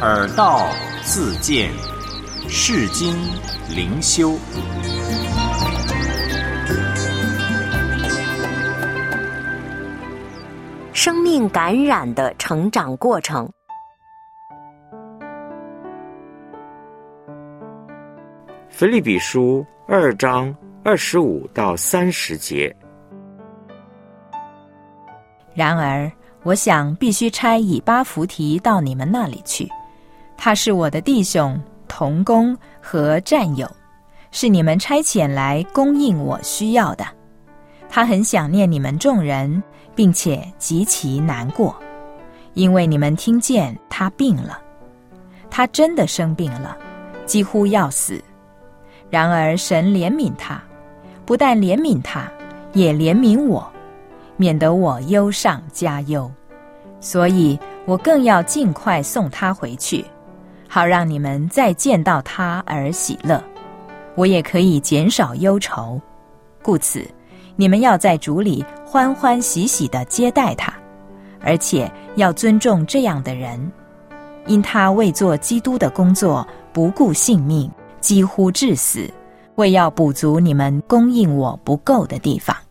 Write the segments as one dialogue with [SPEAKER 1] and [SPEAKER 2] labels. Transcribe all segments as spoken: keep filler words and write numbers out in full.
[SPEAKER 1] 耳道自见，世经灵修。
[SPEAKER 2] 生命感染的成长过程。
[SPEAKER 3] 腓立比书二章二十五到三十节。
[SPEAKER 4] 然而，我想必须差以巴弗提到你们那里去，他是我的弟兄、同工和战友，是你们差遣来供应我需要的。他很想念你们众人，并且极其难过，因为你们听见他病了，他真的生病了，几乎要死。然而神怜悯他，不但怜悯他，也怜悯我，免得我忧上加忧。所以我更要尽快送他回去，好让你们再见到他而喜乐，我也可以减少忧愁。故此你们要在主里欢欢喜喜地接待他，而且要尊重这样的人，因他为做基督的工作不顾性命，几乎致死，为要补足你们供应我不够的地方。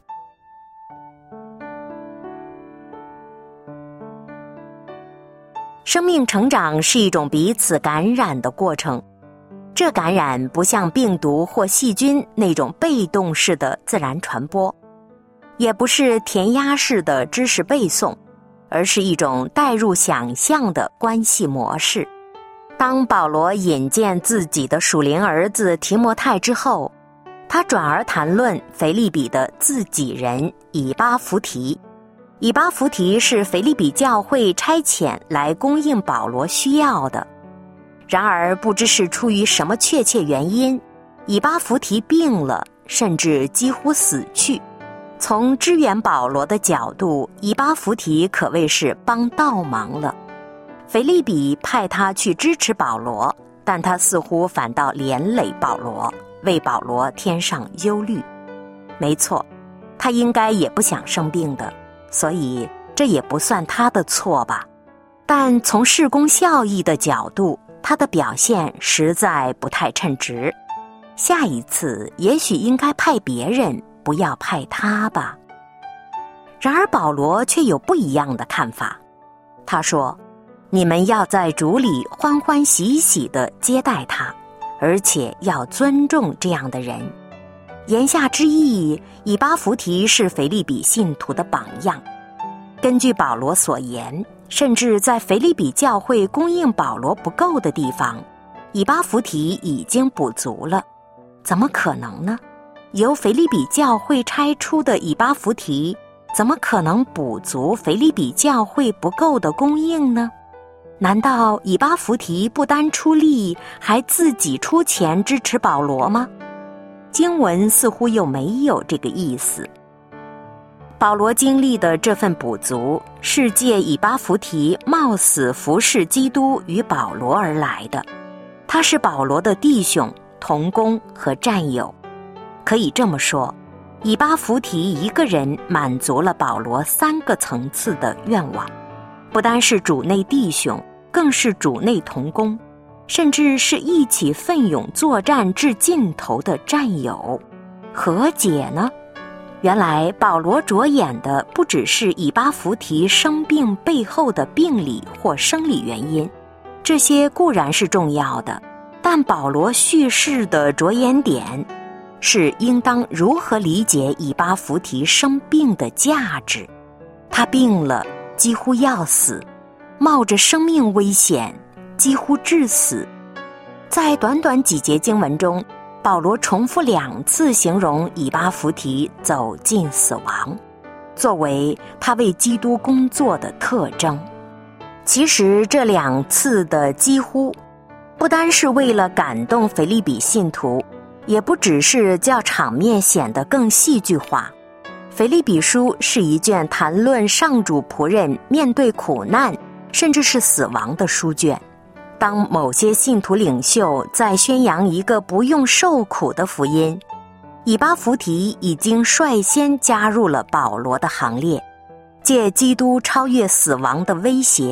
[SPEAKER 2] 生命成长是一种彼此感染的过程，这感染不像病毒或细菌那种被动式的自然传播，也不是填鸭式的知识背诵，而是一种带入想象的关系模式。当保罗引荐自己的属灵儿子提摩太之后，他转而谈论腓立比的自己人以巴弗提。以巴弗提是腓立比教会差遣来供应保罗需要的。然而不知是出于什么确切原因，以巴弗提病了，甚至几乎死去。从支援保罗的角度，以巴弗提可谓是帮倒忙了。腓立比派他去支持保罗，但他似乎反倒连累保罗，为保罗添上忧虑。没错，他应该也不想生病的，所以这也不算他的错吧。但从事工效益的角度，他的表现实在不太称职。下一次也许应该派别人，不要派他吧。然而保罗却有不一样的看法。他说，你们要在主里欢欢喜喜地接待他，而且要尊重这样的人。言下之意，以巴弗提是腓立比信徒的榜样。根据保罗所言，甚至在腓立比教会供应保罗不够的地方，以巴弗提已经补足了。怎么可能呢？由腓立比教会差出的以巴弗提，怎么可能补足腓立比教会不够的供应呢？难道以巴弗提不单出力，还自己出钱支持保罗吗？经文似乎又没有这个意思。保罗经历的这份补足，是借以巴弗提冒死服侍基督与保罗而来的。他是保罗的弟兄、同工和战友。可以这么说，以巴弗提一个人满足了保罗三个层次的愿望，不单是主内弟兄，更是主内同工，甚至是一起奋勇作战至尽头的战友。何解呢？原来保罗着眼的不只是以巴弗提生病背后的病理或生理原因，这些固然是重要的，但保罗叙事的着眼点是应当如何理解以巴弗提生病的价值。他病了，几乎要死，冒着生命危险，几乎致死。在短短几节经文中，保罗重复两次形容以巴弗提走进死亡，作为他为基督工作的特征。其实这两次的几乎，不单是为了感动腓立比信徒，也不只是叫场面显得更戏剧化。腓立比书是一卷谈论上主仆人面对苦难，甚至是死亡的书卷。当某些信徒领袖在宣扬一个不用受苦的福音，以巴弗提已经率先加入了保罗的行列，借基督超越死亡的威胁，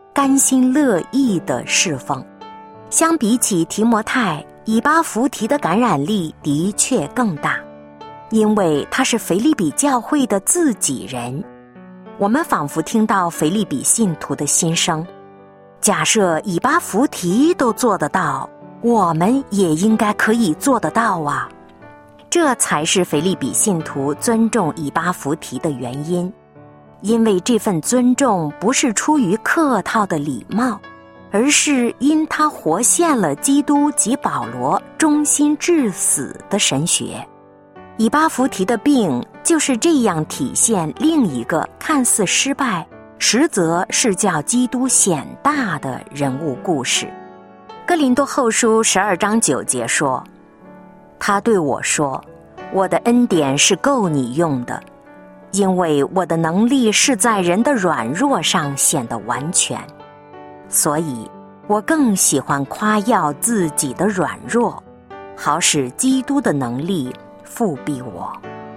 [SPEAKER 2] 甘心乐意的侍奉。相比起提摩太，以巴弗提的感染力的确更大，因为他是腓立比教会的自己人。我们仿佛听到腓立比信徒的心声，假设以巴弗提都做得到，我们也应该可以做得到啊！这才是腓立比信徒尊重以巴弗提的原因，因为这份尊重不是出于客套的礼貌，而是因他活现了基督及保罗忠心至死的神学。以巴弗提的病就是这样体现另一个看似失败，实则是叫基督显大的人物故事。哥林多后书十二章九节说，他对我说，我的恩典是够你用的，因为我的能力是在人的软弱上显得完全，所以我更喜欢夸耀自己的软弱，好使基督的能力复庇我。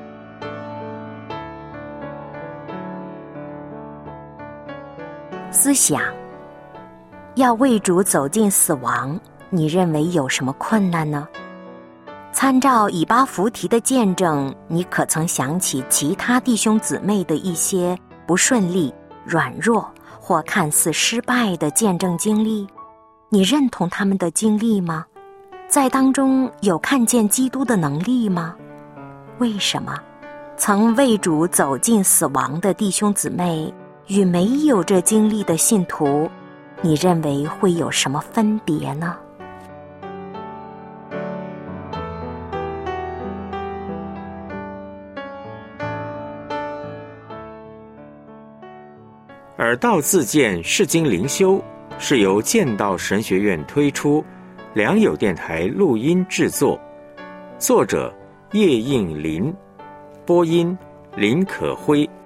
[SPEAKER 2] 思想，要为主走进死亡，你认为有什么困难呢？参照以巴弗提的见证，你可曾想起其他弟兄姊妹的一些不顺利、软弱或看似失败的见证经历？你认同他们的经历吗？在当中有看见基督的能力吗？为什么曾为主走进死亡的弟兄姊妹与没有这经历的信徒，你认为会有什么分别呢？
[SPEAKER 3] 耳道自荐释经灵修是由剑道神学院推出，良友电台录音制作，作者叶应麟，播音林可辉。